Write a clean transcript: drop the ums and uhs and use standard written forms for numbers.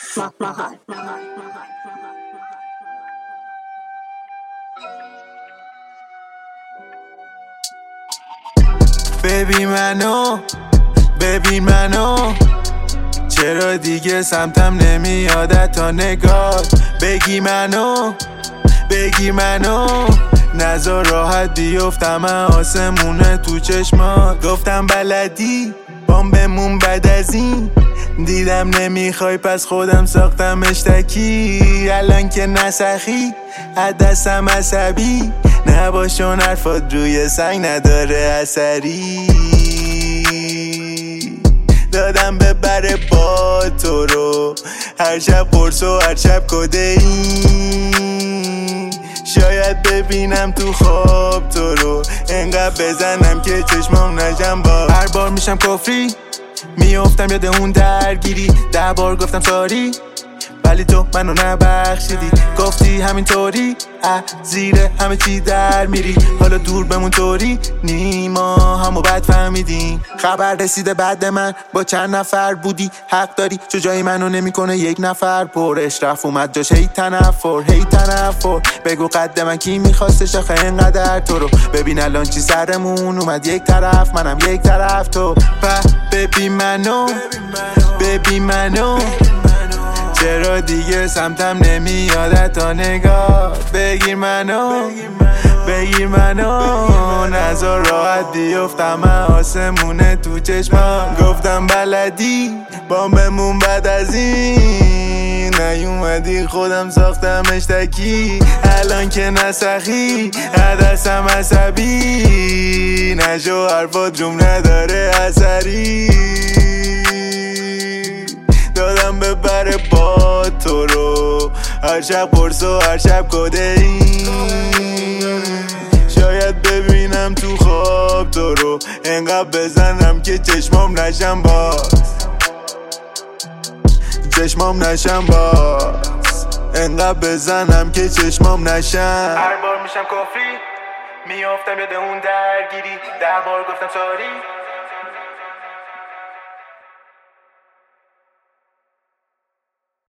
ببین منو چرا دیگه سمتم نمیادت تا نگاه بگی منو نذار راحت بیفتم آسمونه تو چشمات. گفتم بلدی بام بمون بعد از این، دیدم نمیخوای پس خودم ساختم اشتکی. الان که نسخی دستم عصبی نباشون، حرفات روی سنگ نداره اثری. دادم ببره با تو رو هر شب قرص و هر شب کدئین. شاید ببینم تو خواب تو رو انقدر بزنم که چشمام نجم با. هر بار میشم کفری میافتم یاد اون درگیری. 10 بار گفتم ساری ولی تو منو نبخشیدی. گفتی همینطوری زیر همه چی در میری. حالا دور بمون طوری نیما همو بد فهمیدیم. خبر رسیده بعد من با چند نفر بودی. حق داری چو جای منو نمیکنه یک نفر پرش. رفت اومد جاش هی تنفر بگو قد من کی میخواستش آخه اینقدر تو رو. ببین الان چی سرمون اومد یک طرف منم یک طرف تو. ببین منو چرا دیگه سمتم نمیادت تا نگاه. بگیر منو نذار راحت بیفتم آسمونه تو چشمان. گفتم بلدی بام بمون بعد از این، نیومدی خودم ساختم اشتکی. الان که نسخی دستم عصبی نشو، حرفات روم نداره اثری. دادم ببره با تو رو هر شب قرص و هر شب کدئین. شاید ببینم تو خواب تو رو انقدر بزنم که چشمام نشم باز. انقدر بزنم که چشمام نشم. هر بار میشم کفری میافتم یاد اون درگیری. 10 بار گفتم ساری